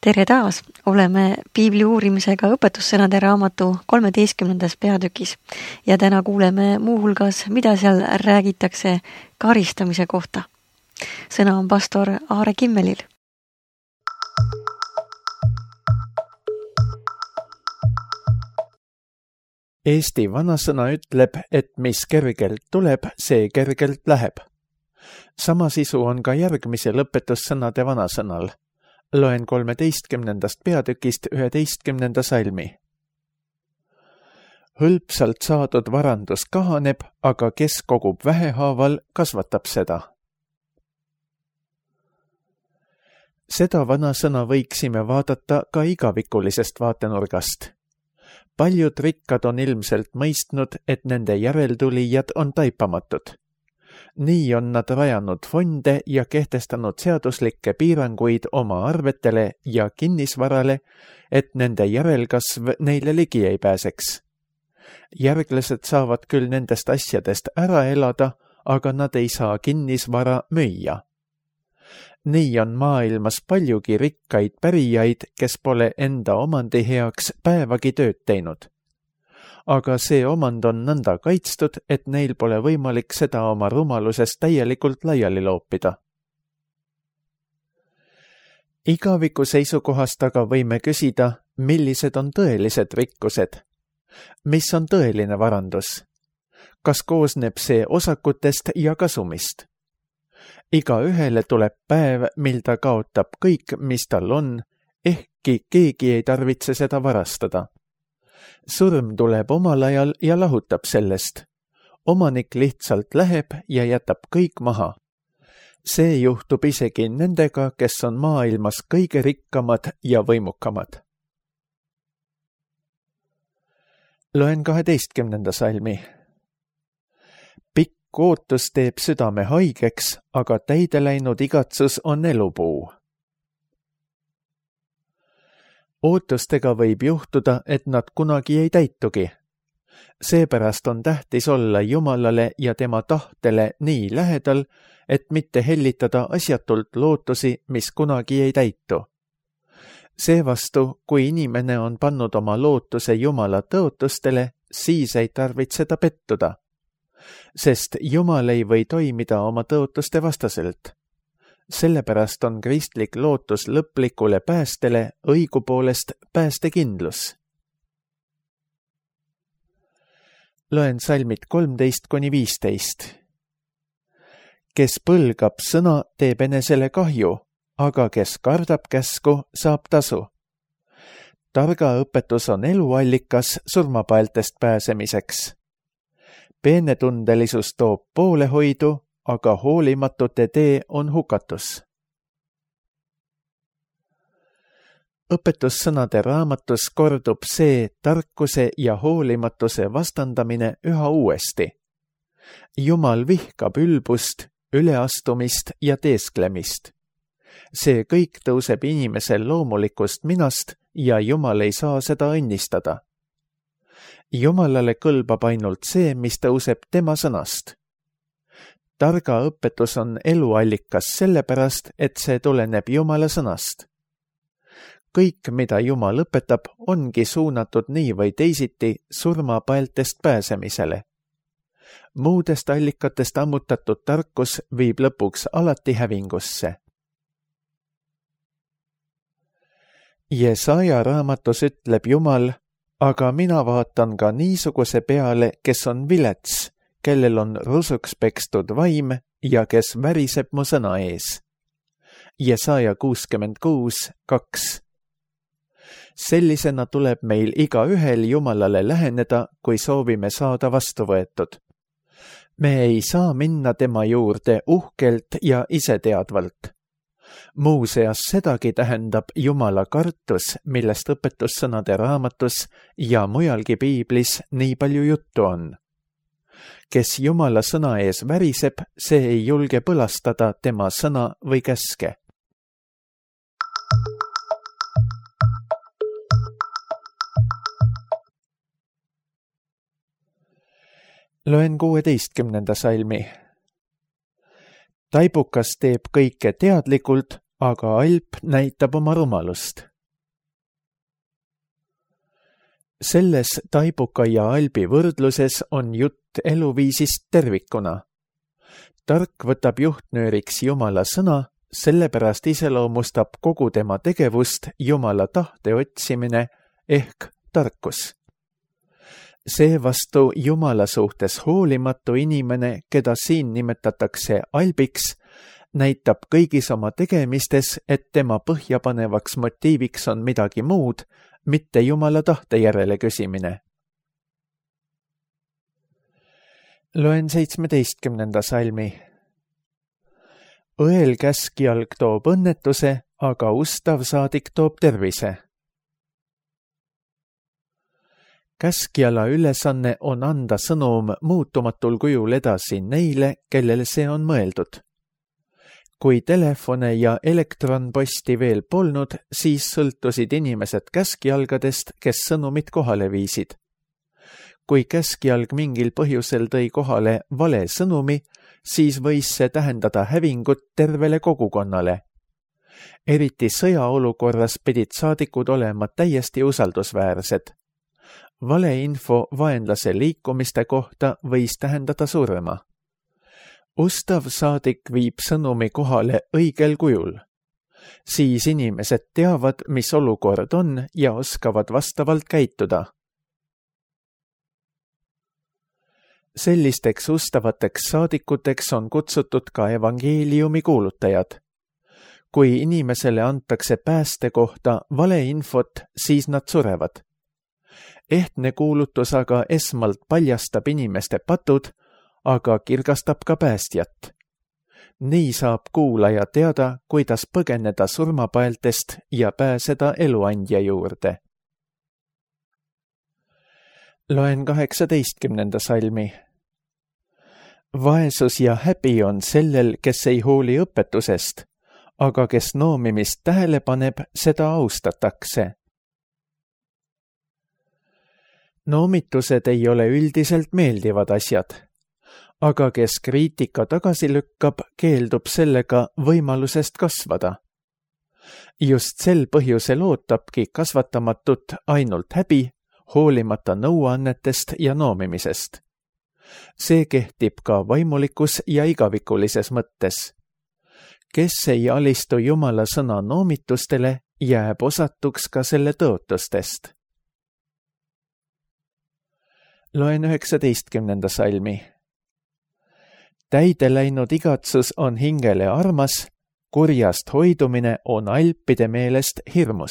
Tere taas! Oleme piibli uurimisega õpetussõnade raamatu 13. peatükis ja täna kuuleme muuhulgas, mida seal räägitakse karistamise kohta. Sõna on pastor Aare Kimmelil. Eesti vanasõna ütleb, et mis kergelt tuleb, see kergelt läheb. Sama sisu on ka järgmisel õpetussõnade vanasõnal. Loen 13. peatükist 11. salmi. Hõlpsalt saadud varandus kahaneb, aga kes kogub vähehaaval, kasvatab seda. Seda vanasõna võiksime vaadata ka igavikulisest vaatenurgast. Paljud rikkad on ilmselt mõistnud, et nende järeltulijad on taipamatud. Nii on nad rajanud fonde ja kehtestanud seaduslikke piiranguid oma arvetele ja kinnisvarale, et nende järelkasv neile ligi ei pääseks. Järglased saavad küll nendest asjadest ära elada, aga nad ei saa kinnisvara müüa. Nii on maailmas paljugi rikkaid pärijaid, kes pole enda omandi heaks päevagi tööd teinud. Aga see omand on nõnda kaitstud, et neil pole võimalik seda oma rumalusest täielikult laiali loopida. Igaviku seisukohast aga võime küsida, millised on tõelised rikkused? Mis on tõeline varandus? Kas koosneb see osakutest ja kasumist? Igaühele tuleb päev, mil ta kaotab kõik, mis tal on, ehkki keegi ei tarvitse seda varastada. Surm tuleb omal ajal ja lahutab sellest. Omanik lihtsalt läheb ja jätab kõik maha. See juhtub isegi nendega, kes on maailmas kõige rikkamad ja võimukamad. Loen 12. salmi. Pikk ootus teeb südame haigeks, aga täide läinud igatsus on elupuu. Ootustega võib juhtuda, et nad kunagi ei täitugi. Seepärast on tähtis olla Jumalale ja tema tahtele nii lähedal, et mitte hellitada asjatult lootusi, mis kunagi ei täitu. Seevastu, kui inimene on pannud oma lootuse Jumala tõotustele, siis ei tarvitse ta pettuda. Sest Jumal ei või toimida oma tõotuste vastaselt. Sellepärast on kristlik lootus lõplikule päästele õigupoolest päästekindlus. Loen salmid 13-15. Kes põlgab sõna, teeb enesele kahju, aga kes kardab käsku, saab tasu. Targa õpetus on eluallikas surmapaeltest pääsemiseks. Peenetundelisus toob poolehoidu, aga hoolimatute tee on hukatus. Õpetussõnade raamatus kordub see tarkuse ja hoolimatuse vastandamine üha uuesti. Jumal vihkab ülbust, üleastumist ja teesklemist. See kõik tõuseb inimesel loomulikust minast ja Jumal ei saa seda õnnistada. Jumalale kõlbab ainult see, mis tõuseb tema sõnast. Targa õpetus on eluallikas sellepärast, et see tuleneb Jumala sõnast. Kõik, mida Jumal õpetab, ongi suunatud nii või teisiti surmapaeltest pääsemisele. Muudest allikatest ammutatud tarkus viib lõpuks alati hävingusse. Jesaja raamatus ütleb Jumal, aga mina vaatan ka niisuguse peale, kes on vilets, kellel on rusuks pekstud vaim ja kes väriseb mu sõna ees. Jesaja 66:2. Sellisena tuleb meil igaühel Jumalale läheneda, kui soovime saada vastu võetud. Me ei saa minna tema juurde uhkelt ja iseteadvalt. Muuseas sedagi tähendab Jumala kartus, millest õpetussõnade raamatus ja mujalgi piiblis nii palju juttu on. Kes Jumala sõna ees väriseb, see ei julge põlastada tema sõna või käske. Loen 16. salmi. Taibukas teeb kõike teadlikult, aga alp näitab oma rumalust. Selles Taibuka ja Albi võrdluses on jutt eluviisist tervikuna. Tark võtab juhtnööriks Jumala sõna, sellepärast iseloomustab kogu tema tegevust Jumala tahte otsimine ehk tarkus. Seevastu Jumala suhtes hoolimatu inimene, keda siin nimetatakse Albiks, näitab kõigis oma tegemistes, et tema põhjapanevaks motiiviks on midagi muud, mitte Jumala tahte järele küsimine. Loen 17. salmi. Õel käskjalg toob õnnetuse, aga ustav saadik toob tervise. Käskjala ülesanne on anda sõnum muutumatul kujul edasi neile, kellele see on mõeldud. Kui telefone ja elektronposti veel polnud, siis sõltusid inimesed käskjalgadest, kes sõnumit kohale viisid. Kui käskjalg mingil põhjusel tõi kohale vale sõnumi, siis võis see tähendada hävingut tervele kogukonnale. Eriti sõjaolukorras pidid saadikud olema täiesti usaldusväärsed. Valeinfo vaenlase liikumiste kohta võis tähendada surma. Ustav saadik viib sõnumi kohale õigel kujul. Siis inimesed teavad, mis olukord on ja oskavad vastavalt käituda. Sellisteks ustavateks saadikuteks on kutsutud ka evangeeliumi kuulutajad. Kui inimesele antakse pääste kohta valeinfot, siis nad surevad. Ehtne kuulutus aga esmalt paljastab inimeste patud, aga kirgastab ka päästjat. Nii saab kuulaja teada, kuidas põgeneda surmapaeltest ja pääseda eluandja juurde. Loen 18. salmi. Vaesus ja häbi on sellel, kes ei hooli õpetusest, aga kes noomimist tähele paneb, seda austatakse. Noomitused ei ole üldiselt meeldivad asjad, aga kes kriitika tagasi lükkab, keeldub sellega võimalusest kasvada. Just sel põhjusel ootabki kasvatamatut ainult häbi, hoolimata nõuannetest ja noomimisest. See kehtib ka vaimulikus ja igavikulises mõttes. Kes ei alistu Jumala sõna noomitustele, jääb osatuks ka selle tõotustest. Loen 19. salmi. Täide läinud igatsus on hingele armas, kurjast hoidumine on alpide meelest hirmus.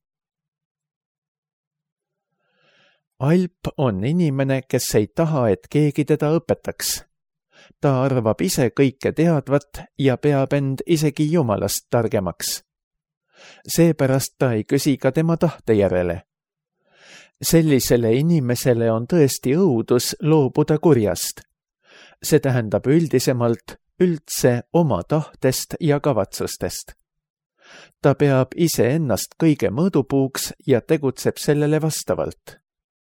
Alp on inimene, kes ei taha, et keegi teda õpetaks. Ta arvab ise kõike teadvat ja peab end isegi Jumalast targemaks. Seepärast ta ei küsi ka tema tahte järele. Sellisele inimesele on tõesti õudus loobuda kurjast. See tähendab üldisemalt üldse oma tahtest ja kavatsustest. Ta peab iseennast kõige mõõdupuuks ja tegutseb sellele vastavalt.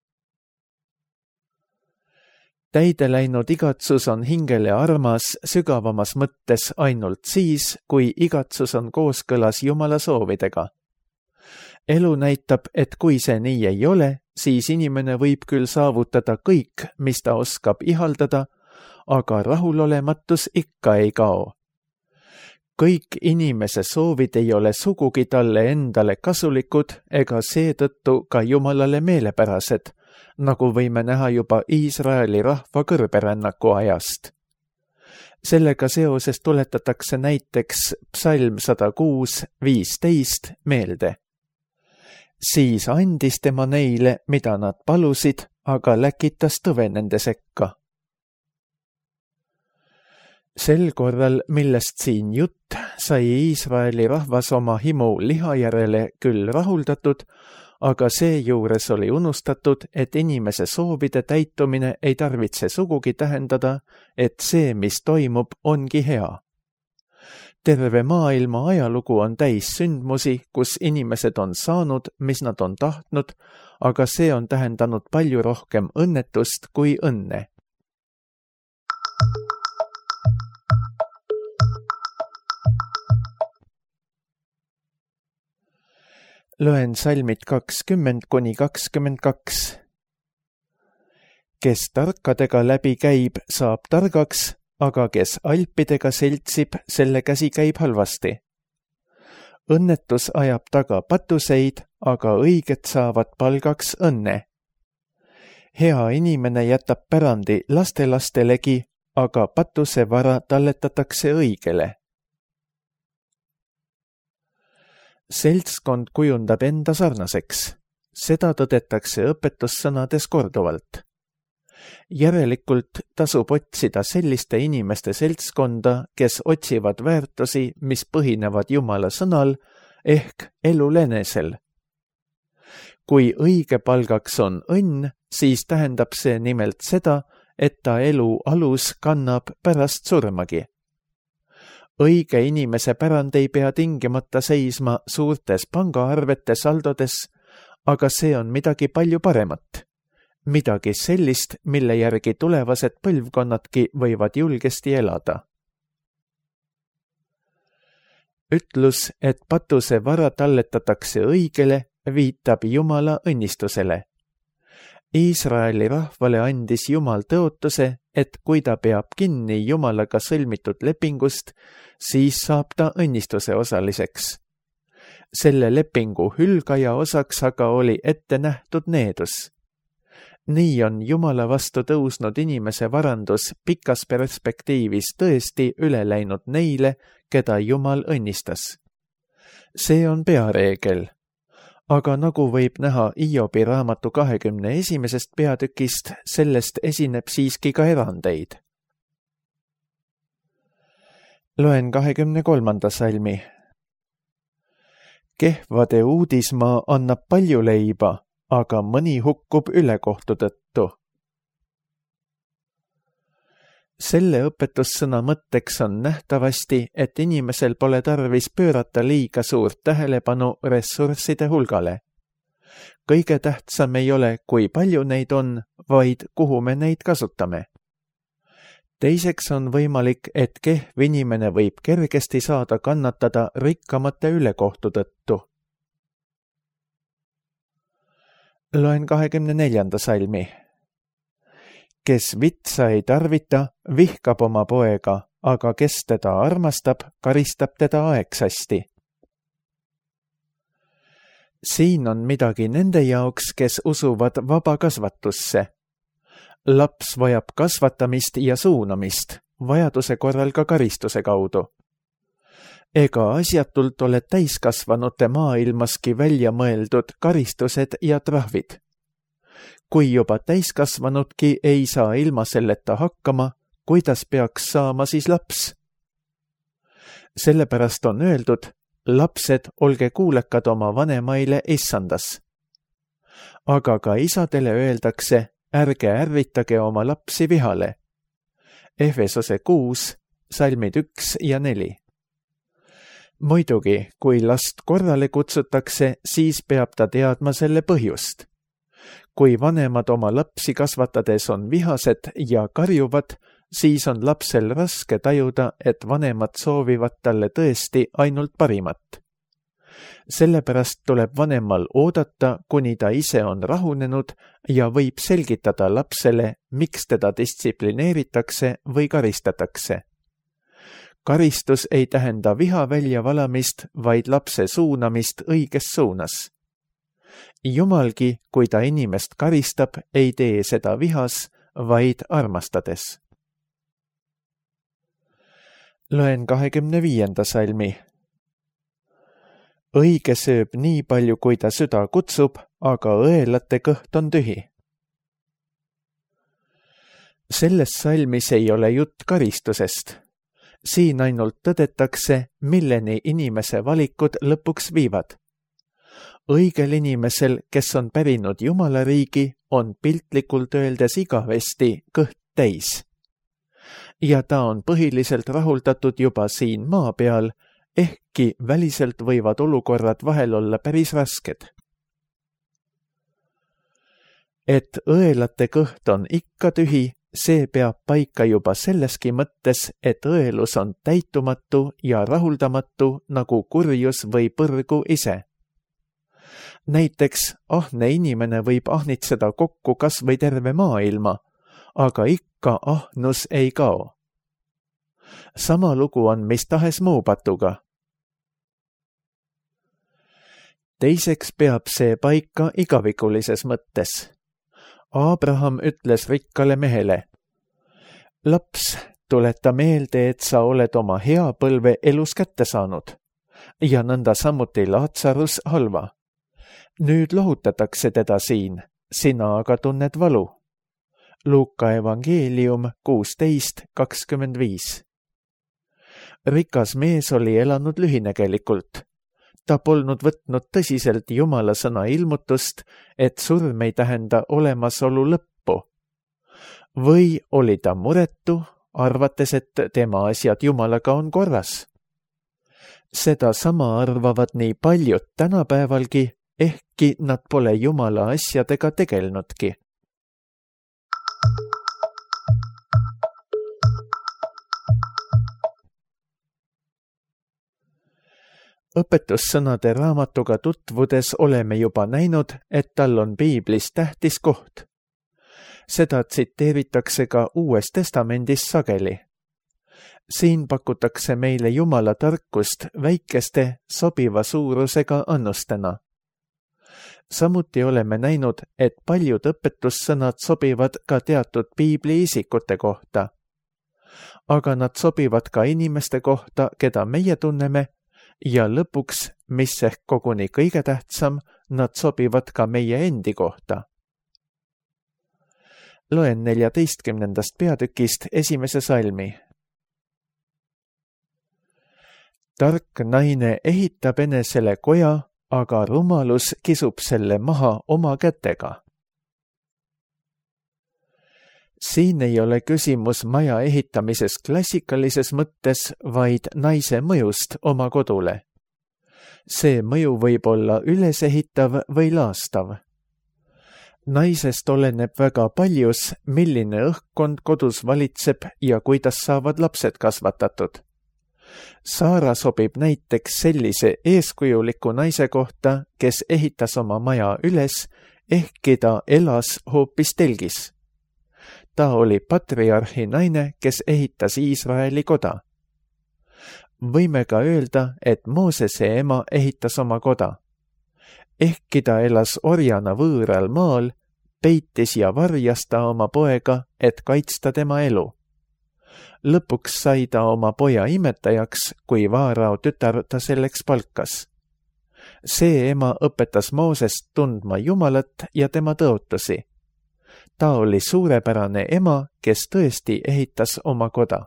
Täide läinud igatsus on hingele armas sügavamas mõttes ainult siis, kui igatsus on kooskõlas Jumala soovidega. Elu näitab, et kui see nii ei ole, siis inimene võib küll saavutada kõik, mis ta oskab ihaldada, aga rahulolematus ikka ei kao. Kõik inimese soovid ei ole sugugi talle endale kasulikud ega seetõttu ka Jumalale meelepärased, nagu võime näha juba Iisraeli rahva kõrberännaku ajast. Sellega seoses tuletatakse näiteks psalm 106:15 meelde. Siis andis tema neile, mida nad palusid, aga läkitas tõve nende sekka. Sel korral, millest siin jutt, sai Iisraeli rahvas oma himu liha järele küll rahuldatud, aga seejuures oli unustatud, et inimese soovide täitumine ei tarvitse sugugi tähendada, et see, mis toimub, ongi hea. Terve maailma ajalugu on täis sündmusi, kus inimesed on saanud, mis nad on tahtnud, aga see on tähendanud palju rohkem õnnetust kui õnne. Loen salmid 20–22. Kes tarkadega läbi käib, saab targaks, aga kes alpidega seltsib, selle käsi käib halvasti. Õnnetus ajab taga patuseid, aga õiged saavad palgaks õnne. Hea inimene jätab pärandi lastelastelegi, aga patuse vara talletatakse õigele. Seltskond kujundab enda sarnaseks. Seda tõdetakse õpetussõnades korduvalt. Järelikult tasub otsida selliste inimeste seltskonda, kes otsivad väärtusi, mis põhinevad Jumala sõnal ehk elul enesel. Kui õige palgaks on õnn, siis tähendab see nimelt seda, et ta elu alus kannab pärast surmagi. Õige inimese pärand ei pea tingimata seisma suurtes pangaarvete saldodes, aga see on midagi palju paremat. Midagi sellist, mille järgi tulevased põlvkonnadki võivad julgesti elada. Ütlus, et patuse vara talletatakse õigele, viitab Jumala õnnistusele. Iisraeli rahvale andis Jumal tõotuse, et kui ta peab kinni Jumalaga sõlmitud lepingust, siis saab ta õnnistuse osaliseks. Selle lepingu hülgaja osaks aga oli ette nähtud needus. Nii on Jumala vastu tõusnud inimese varandus pikas perspektiivis tõesti üle läinud neile, keda Jumal õnnistas. See on peareegel. Aga nagu võib näha Hiobi raamatu 21. peatükist, sellest esineb siiski ka erandeid. Loen 23. salmi. Kehvade uudismaa annab palju leiba, aga mõni hukkub ülekohtu tõttu. Selle õpetussõna mõtteks on nähtavasti, et inimesel pole tarvis pöörata liiga suurt tähelepanu ressursside hulgale. Kõige tähtsam ei ole, kui palju neid on, vaid kuhu me neid kasutame. Teiseks on võimalik, et kehv inimene võib kergesti saada kannatada rikkamate ülekohtu tõttu. Loen 24. salmi. Kes vitsa ei tarvita, vihkab oma poega, aga kes teda armastab, karistab teda aegsasti. Siin on midagi nende jaoks, kes usuvad vaba kasvatusse. Laps vajab kasvatamist ja suunamist, vajaduse korral ka karistuse kaudu. Ega asjatult ole täiskasvanute maailmaski välja mõeldud karistused ja trahvid. Kui juba täiskasvanudki ei saa ilma selleta hakkama, kuidas peaks saama siis laps? Sellepärast on öeldud, lapsed, olge kuulekad oma vanemaile issandas. Aga ka isadele öeldakse, ärge ärritage oma lapsi vihale. Efesose 6, salmid 1 ja 4. Muidugi, kui last korrale kutsutakse, siis peab ta teadma selle põhjust. Kui vanemad oma lapsi kasvatades on vihased ja karjuvad, siis on lapsel raske tajuda, et vanemad soovivad talle tõesti ainult parimat. Sellepärast tuleb vanemal oodata, kuni ta ise on rahunenud ja võib selgitada lapsele, miks teda distsiplineeritakse või karistatakse. Karistus ei tähenda viha väljavalamist, vaid lapse suunamist õiges suunas. Jumalgi, kui ta inimest karistab, ei tee seda vihas, vaid armastades. Loen 25. salmi. Õige sööb nii palju, kui ta süda kutsub, aga õelate kõht on tühi. Selles salmis ei ole jutt karistusest. Siin ainult tõdetakse, milleni inimese valikud lõpuks viivad. Õigel inimesel, kes on pärinud Jumala riigi, on piltlikult öeldes igavesti kõht täis. Ja ta on põhiliselt rahuldatud juba siin maa peal, ehkki väliselt võivad olukorrad vahel olla päris rasked. Et õelate kõht on ikka tühi, see peab paika juba selleski mõttes, et õelus on täitumatu ja rahuldamatu nagu kurjus või põrgu ise. Näiteks ahne inimene võib ahnitseda kokku kas või terve maailma, aga ikka ahnus ei kao. Sama lugu on mis tahes muu patuga. Teiseks peab see paika igavikulises mõttes. Abraham ütles rikkale mehele: laps, tuleta meelde, et sa oled oma hea põlve elus kätte saanud ja nõnda samuti Laatsarus halva. Nüüd lohutatakse teda siin, sina aga tunned valu. Luuka evangeelium 16:25. Rikas mees oli elanud lühinägelikult. Ta polnud võtnud tõsiselt Jumala sõna ilmutust, et surm ei tähenda olemasolu lõppu. Või oli ta muretu, arvates, et tema asjad Jumalaga on korras. Seda sama arvavad nii paljud tänapäevalgi, ehkki nad pole Jumala asjadega tegelnudki. Õpetussõnade raamatuga tutvudes oleme juba näinud, et tal on piiblis tähtis koht. Seda tsiteeritakse ka Uues Testamendis sageli. Siin pakutakse meile Jumala tarkust väikeste, sobiva suurusega annustena. Samuti oleme näinud, et paljud õpetussõnad sobivad ka teatud piibli isikute kohta. Aga nad sobivad ka inimeste kohta, keda meie tunneme, ja lõpuks, mis ehk koguni kõige tähtsam, nad sobivad ka meie endi kohta. Loen 14. peatükist 1. salmi. Tark naine ehitab enesele koja, aga rumalus kisub selle maha oma kätega. Siin ei ole küsimus maja ehitamises klassikalises mõttes, vaid naise mõjust oma kodule. See mõju võib olla ülesehitav või laastav. Naisest oleneb väga paljus, milline õhkkond kodus valitseb ja kuidas saavad lapsed kasvatatud. Saara sobib näiteks sellise eeskujuliku naise kohta, kes ehitas oma maja üles, ehkki ta elas hoopis telgis. Ta oli patriarhi naine, kes ehitas Iisraeli koda. Võime ka öelda, et Moosese ema ehitas oma koda. Ehkki ta elas orjana võõral maal, peitis ja varjas ta oma poega, et kaitsta tema elu. Lõpuks sai ta oma poja imetajaks, kui Vaarao tütar ta selleks palkas. See ema õpetas Moosest tundma Jumalat ja tema tõotusi. Ta oli suurepärane ema, kes tõesti ehitas oma koda.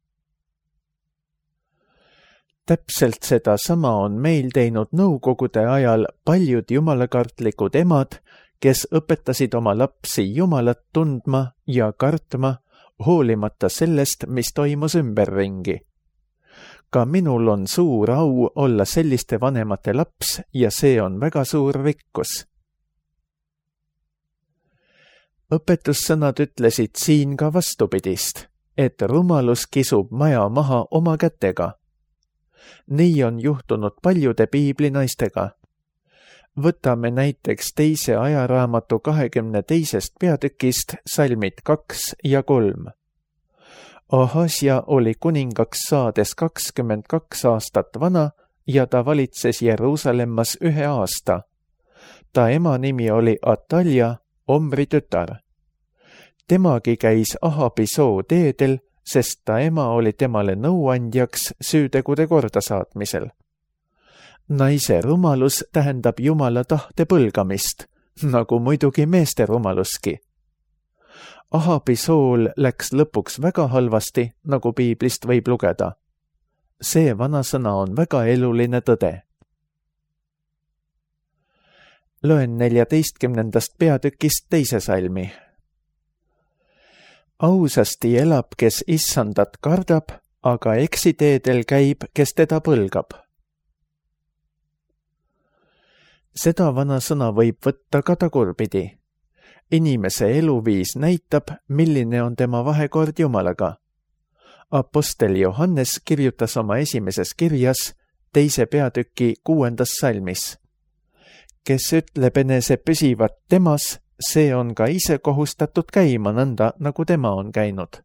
Täpselt seda sama on meil teinud nõukogude ajal paljud jumalakartlikud emad, kes õpetasid oma lapsi Jumalat tundma ja kartma, hoolimata sellest, mis toimus ümberringi. Ka minul on suur au olla selliste vanemate laps ja see on väga suur rikkus. Õpetussõnad ütlesid siin ka vastupidist, et rumalus kisub maja maha oma kätega. Nii on juhtunud paljude piiblinaistega. Võtame näiteks 2. ajaraamatu 22. peatükist salmid 2 ja 3. Ahasja oli kuningaks saades 22 aastat vana ja ta valitses Jeruusalemmas 1 aasta. Ta ema nimi oli Atalja, Omri tütar. Temagi käis Ahabi soo teedel, sest ta ema oli temale nõuandjaks süütegude kordasaatmisel. Naise rumalus tähendab Jumala tahte põlgamist, nagu muidugi meeste rumaluski. Ahabi sool läks lõpuks väga halvasti, nagu piiblist võib lugeda. See vanasõna on väga eluline tõde. Loen 14. peatükist 2. salmi. Ausasti elab, kes issandat kardab, aga eksiteedel käib, kes teda põlgab. Seda vanasõna võib võtta ka tagurpidi. Inimese eluviis näitab, milline on tema vahekord Jumalaga. Apostel Johannes kirjutas oma esimeses kirjas 2. peatüki 6. salmis. kes ütleb enese püsivat temas, see on ka ise kohustatud käima nõnda, nagu tema on käinud.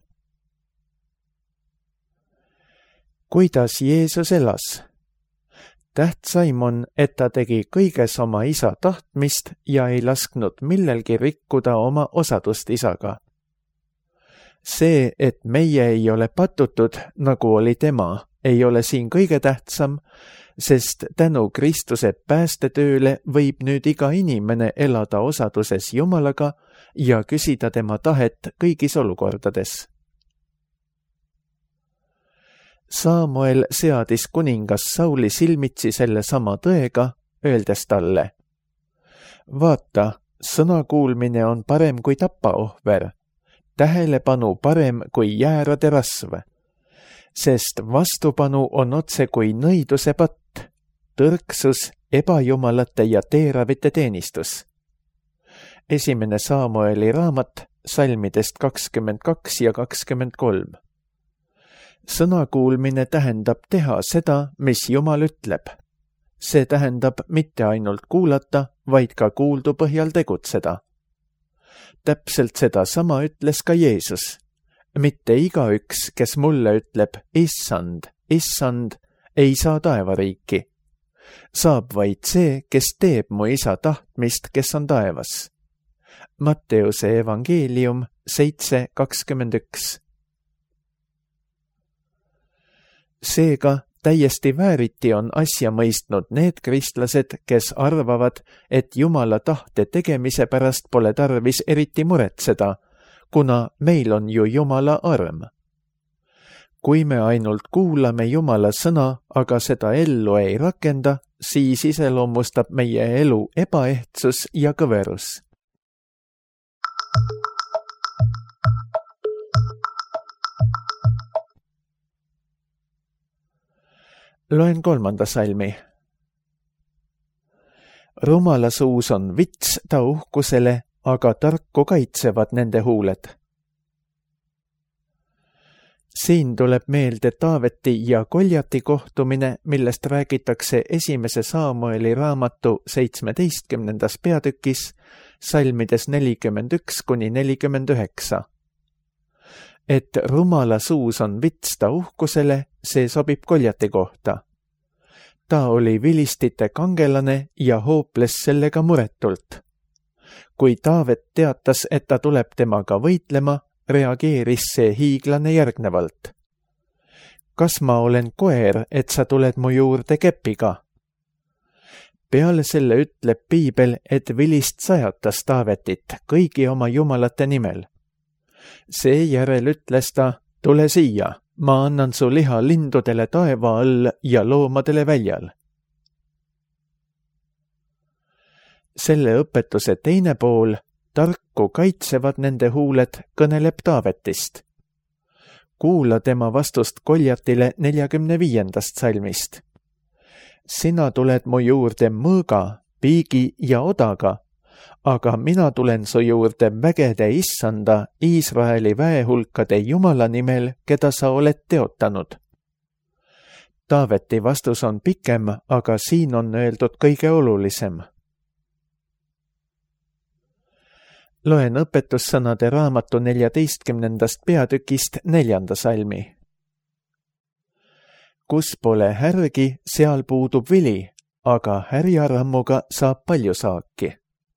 Kuidas Jeesus elas? Tähtsaim on, et ta tegi kõiges oma isa tahtmist ja ei lasknud millelgi rikkuda oma osadust isaga. See, et meie ei ole patutud, nagu oli tema, ei ole siin kõige tähtsam, sest tänu Kristuse päästetööle võib nüüd iga inimene elada osaduses Jumalaga ja küsida tema tahet kõigis olukordades. Samuel seadis kuningas Sauli silmitsi selle sama tõega, öeldes talle: vaata, sõna kuulmine on parem kui tapaohver, tähelepanu parem kui jäärade rasv, sest vastupanu on otse kui nõiduse patt, tõrksus, ebajumalate ja teeravite teenistus. 1. Samueli raamat, salmidest 22 ja 23. Sõna kuulmine tähendab teha seda, mis Jumal ütleb. See tähendab mitte ainult kuulata, vaid ka kuuldu põhjal tegutseda. Täpselt seda sama ütles ka Jeesus. Mitte igaüks, kes mulle ütleb, issand, issand, ei saa taevariiki. Saab vaid see, kes teeb mu isa tahtmist, kes on taevas. Matteuse evangeelium 7:21. Seega täiesti vääriti on asja mõistnud need kristlased, kes arvavad, et Jumala tahte tegemise pärast pole tarvis eriti muretseda, kuna meil on ju Jumala arm. Kui me ainult kuulame Jumala sõna, aga seda ellu ei rakenda, siis iseloomustab meie elu ebaehtsus ja kõverus. Loen 3. salmi. Rumala suus on vits ta uhkusele, aga tarku kaitsevad nende huuled. Siin tuleb meelde Taaveti ja Goljati kohtumine, millest räägitakse 1. Samueli raamatu 17. peatükis, salmides 41-49. Et rumala suus on vits ta uhkusele, see sobib Goljati kohta. Ta oli vilistite kangelane ja hooples sellega muretult. Kui Taavet teatas, et ta tuleb temaga võitlema, reageeris see hiiglane järgnevalt. Kas ma olen koer, et sa tuled mu juurde kepiga? Peale selle ütleb piibel, et vilist sajatas Taavetit kõigi oma jumalate nimel. Seejärel ütles ta, tule siia, ma annan su liha lindudele taeva all ja loomadele väljal. Selle õpetuse teine pool, tarku kaitsevad nende huuled, kõneleb Taavetist. Kuula tema vastust Goljatile 45. salmist. Sina tuled mu juurde mõõga, piigi ja odaga, aga mina tulen su juurde vägede issanda, Iisraeli väehulkade Jumala nimel, keda sa oled teotanud. Taaveti vastus on pikem, aga siin on öeldud kõige olulisem. Loen õpetussõnade raamatu 14. peatükist 4. salmi. Kus pole härgi, seal puudub vili, aga härjarammuga saab palju saaki.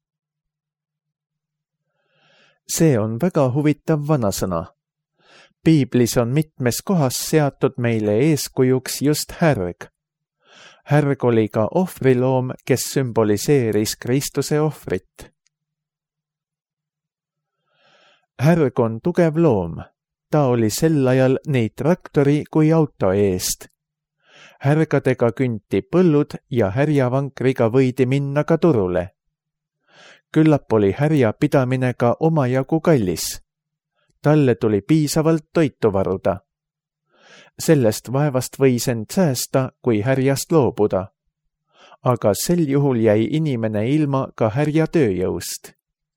See on väga huvitav vanasõna. Piiblis on mitmes kohas seatud meile eeskujuks just härg. Härg oli ka ohvriloom, kes sümboliseeris Kristuse ohvrit. Härg on tugev loom. Ta oli sel ajal nii traktori kui auto eest. Härgadega künti põllud ja härjavankriga võidi minna ka turule. Küllap oli härja pidamine ka omajagu kallis. Talle tuli piisavalt toitu varuda. Sellest vaevast võis end säästa, kui härjast loobuda. Aga sel juhul jäi inimene ilma ka härja tööjõust.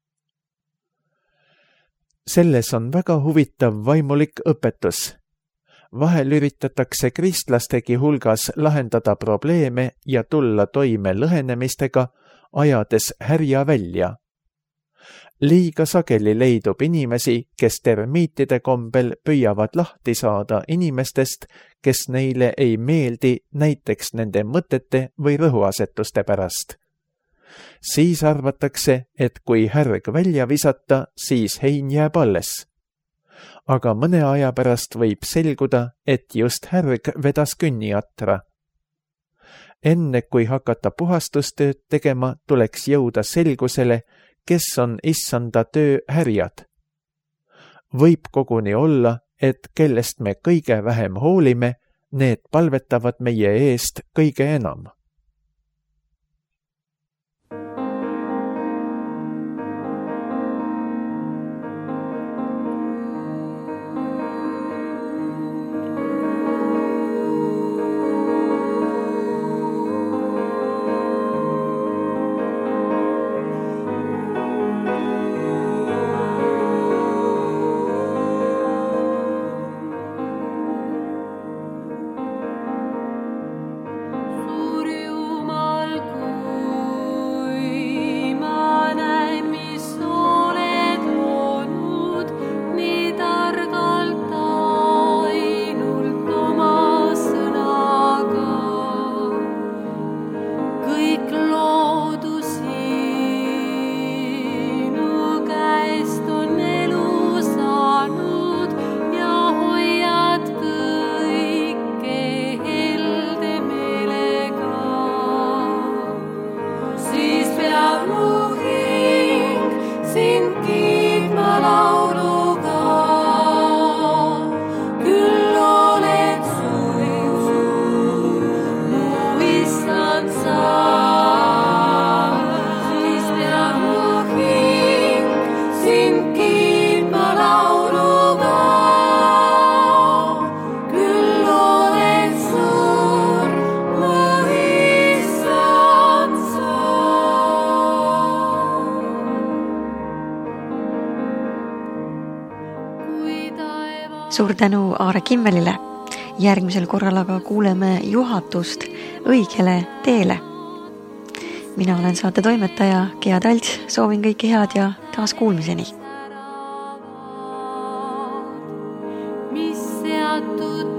Selles on väga huvitav vaimulik õpetus. Vahel üritatakse kristlastegi hulgas lahendada probleeme ja tulla toime lõhenemistega, ajades härja välja. Liiga sageli leidub inimesi, kes termiitide kombel püüavad lahti saada inimestest, kes neile ei meeldi näiteks nende mõtete või rõhuasetuste pärast. Siis arvatakse, et kui härg välja visata, siis hein jääb alles. Aga mõne aja pärast võib selguda, et just härg vedas künniatra. Enne kui hakata puhastustööd tegema, tuleks jõuda selgusele, kes on issanda töö härjad. Võib koguni olla, et kellest me kõige vähem hoolime, need palvetavad meie eest kõige enam. Suur tänu Aare Kimmelile. Järgmisel korral aga kuuleme juhatust õigele teele. Mina olen saate toimetaja Gea Talts, soovin kõike head ja taas kuulmiseni. Mis seatud